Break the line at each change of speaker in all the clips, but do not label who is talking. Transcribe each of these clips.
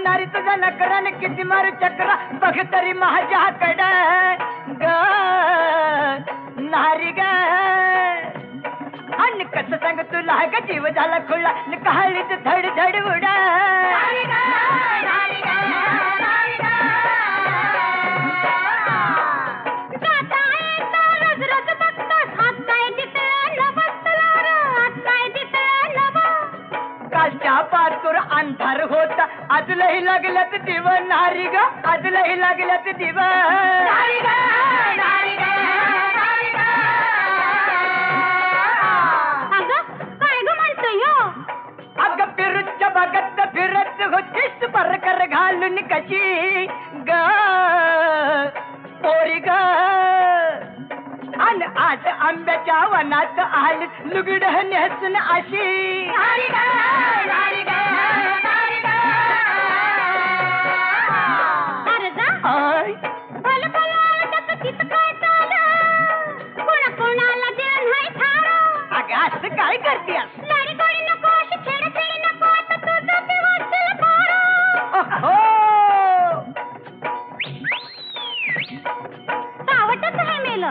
नारी तुझा नकराने किती मारू चक्रा बघ तरी माझ्याकडे ग नारी ग आणि कसं सांग तुला ग जीव झाला खुळा काळीच धड धड उडा पाचोर अंधार होता अजूनही लागल्यात दिव नारी ग अजूनही लागल्यात दिव
काय ग म्हणतोय
अग फिरूच्या बघत फिरत होतीस परकर घालून कशी ग पोरी ग आणि आज आंब्याच्या वनात आल लुगड नेसून अशी असं काय करते
सावटच आहे मेलं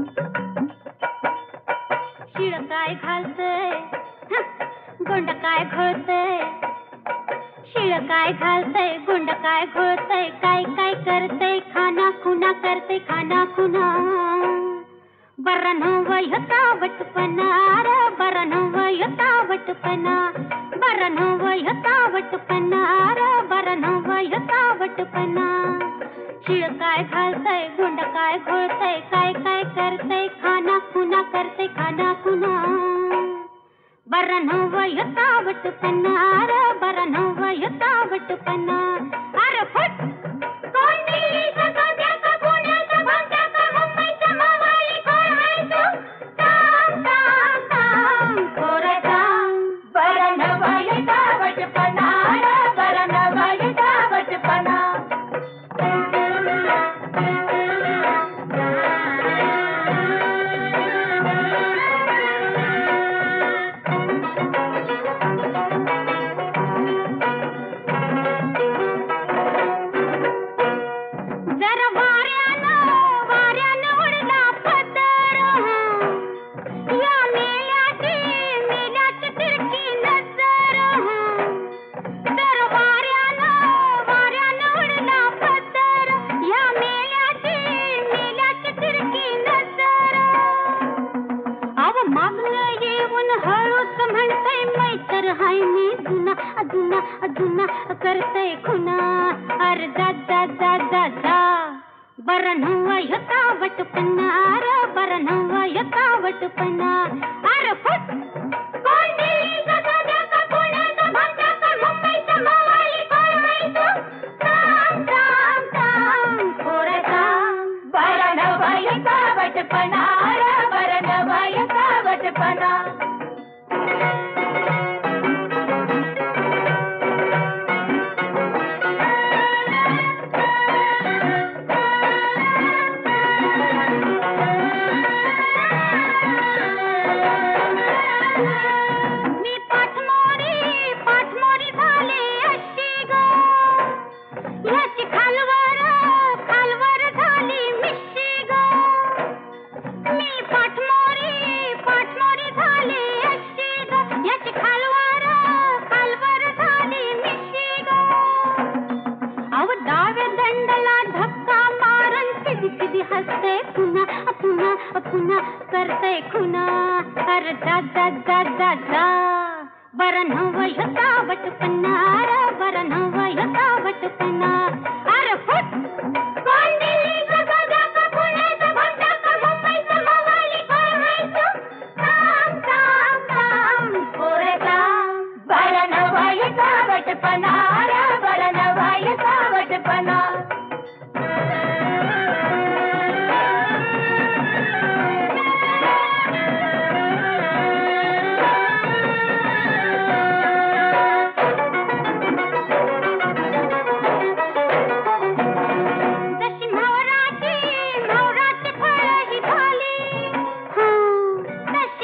शिळ काय घालतय गोंड काय घोळतय शिळ काय घालतय गोंड काय घोळतय काय काय करतय खाना खुना करतय खाना खुना बरं वयता वटपणा बरं वयता वटपणा बरं वयता वटपणा बरं वयता वटपणा शिळ काय घालतय गोंड काय घोळतय काय काय करतय खाना खुना करतय खाना खुना बरं वयता वटपणा बरं वयता वटपणा अरे फट कोण दिल्लीचा सोन्याचा पुण्याचा भांड्याचा मुंबईचा मावाली कोण आहे तू ताम ताम ताम कोरता
बरं वयता वटपणा बरं वयता वटपणा
अजुना करतय खुना अर जा जा जा जा जा बरं वयता वटपणा बरं वयता वटपणा अरे फट कोण दिल्लीचा सोन्याचा पुण्याचा भांड्याचा मुंबईचा मावाली कोण आहे तू ताम ताम ताम कोरता
बरं वयता वटपणा बरं वयता वटपणा
खुना करतय खुना अरे जा जा जा जा जा बरं वयता वटपणा बरं वयता वटपणा अरे फट कोण दिल्लीचा सोन्याचा पुण्याचा भांड्याचा मुंबईचा मावाली कोण आहे तू ताम ताम ताम कोरता
बरं वयता वटपणा बरं वयता वटपणा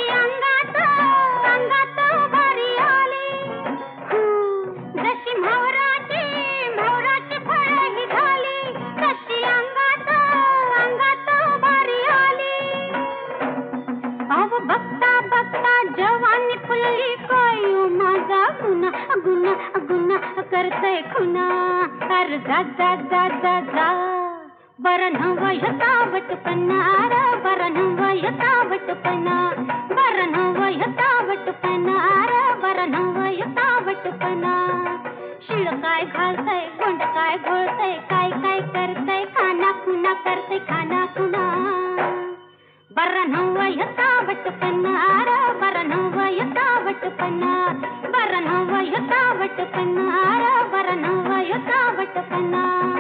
जशी गुना गुना गुना करतय खुना अरे जा जा जा जा जा बरं हवं यथावटपणा रे बरं हवं यथावटपणा बरं हवं यथावटपणा रे बरं हवं यथावटपणा शिळ काय घालतय गोंड काय घोळतय काय काय करतय खाना खुना करतय खाना खुना बरं हवं यथावटपणा रे बरं हवं यथावटपणा बरं हवं यथावटपणा रे बरं हवं यथावटपणा